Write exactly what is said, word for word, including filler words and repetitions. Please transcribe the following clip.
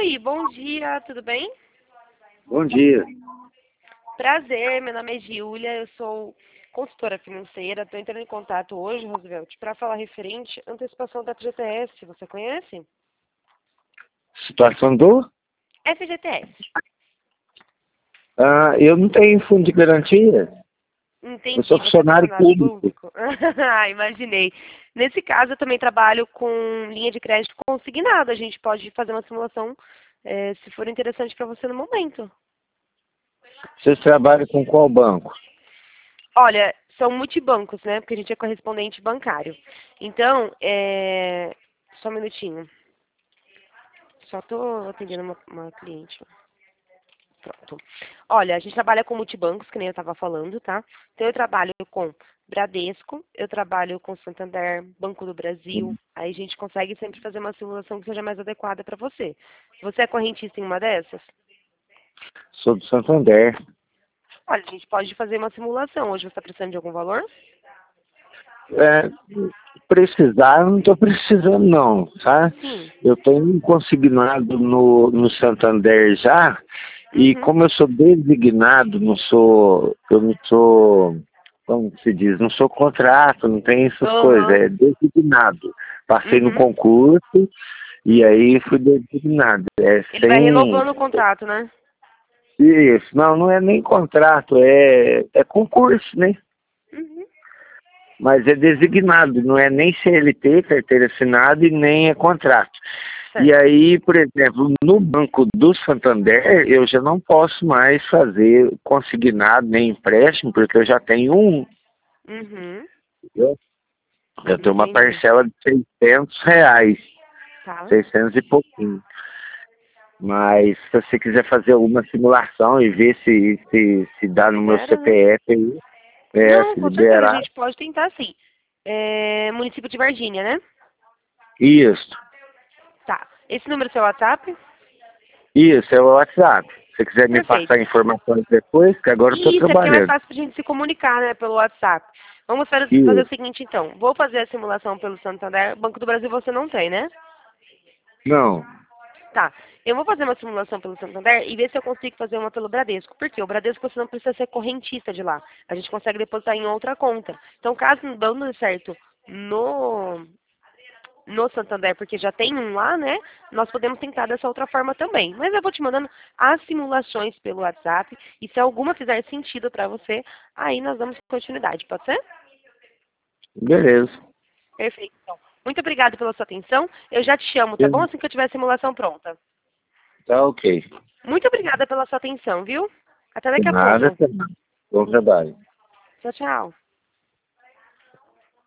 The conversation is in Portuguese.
Oi, bom dia, tudo bem? Bom dia. Prazer, meu nome é Giulia, eu sou consultora financeira. Estou entrando em contato hoje, Roosevelt, para falar referente à antecipação da F G T S. Você conhece? Situação do? F G T S. Ah, eu não tenho fundo de garantia. Eu sou Entendi, você é funcionário funcionário público. público? Ah, imaginei. Nesse caso, eu também trabalho com linha de crédito consignado. A gente pode fazer uma simulação, eh, se for interessante para você no momento. Vocês trabalham com qual banco? Olha, são multibancos, né? Porque a gente é correspondente bancário. Então, é... só um minutinho. Só estou atendendo uma, uma cliente. Pronto. Olha, a gente trabalha com multibancos, que nem eu estava falando, tá? Então, eu trabalho com Bradesco, eu trabalho com Santander, Banco do Brasil. Aí a gente consegue sempre fazer uma simulação que seja mais adequada para você. Você é correntista em uma dessas? Sou do Santander. Olha, a gente pode fazer uma simulação. Hoje você está precisando de algum valor? É, precisar, eu não estou precisando não, tá? Sim. Eu tenho um consignado no, no Santander já, e Uhum. como eu sou designado, não sou, eu não sou, como se diz, não sou contrato, não tem essas coisas, Aham. é designado. Passei no Uhum. concurso, e Uhum. aí fui designado. É Ele vai sem. renovando o contrato, né? Isso, não, não é nem contrato, é, é concurso, né? Uhum. Mas é designado, não é nem C L T, carteira assinada, e nem é contrato. E Certo. aí, por exemplo, no Banco do Santander, eu já não posso mais fazer consignado nem empréstimo, porque eu já tenho um. Uhum. Eu, eu tenho uma Entendi. parcela de seiscentos reais, Tá. seiscentos e pouquinho. Mas se você quiser fazer alguma simulação e ver se, se, se Se dá no meu libera, né? C P F aí, é, Não, se com certeza, a liberar, gente pode tentar sim. É, município de Varginha, né? isso. Tá. Esse número é seu WhatsApp? Isso, é o WhatsApp. Se você quiser me passar Perfeito. informações depois, que agora eu estou Isso, é porque é mais trabalhando. fácil pra gente se comunicar, né, pelo WhatsApp. Vamos fazer fazer o Isso. seguinte, então. Vou fazer a simulação pelo Santander. Banco do Brasil você não tem, né? Não. Tá. Eu vou fazer uma simulação pelo Santander e ver se eu consigo fazer uma pelo Bradesco. Por quê? O Bradesco você não precisa ser correntista de lá. A gente consegue depositar em outra conta. Então, caso não dando certo no, no Santander, porque já tem um lá, né? Nós podemos tentar dessa outra forma também. Mas eu vou te mandando as simulações pelo WhatsApp. E se alguma fizer sentido para você, aí nós damos continuidade. Pode ser? Beleza. Perfeito. Então, muito obrigada pela sua atenção. Eu já te chamo, tá bom? Assim que eu tiver a simulação pronta. Tá ok. Muito obrigada pela sua atenção, viu? Até De daqui a nada, pouco. até mais. Bom trabalho. Tchau, tchau.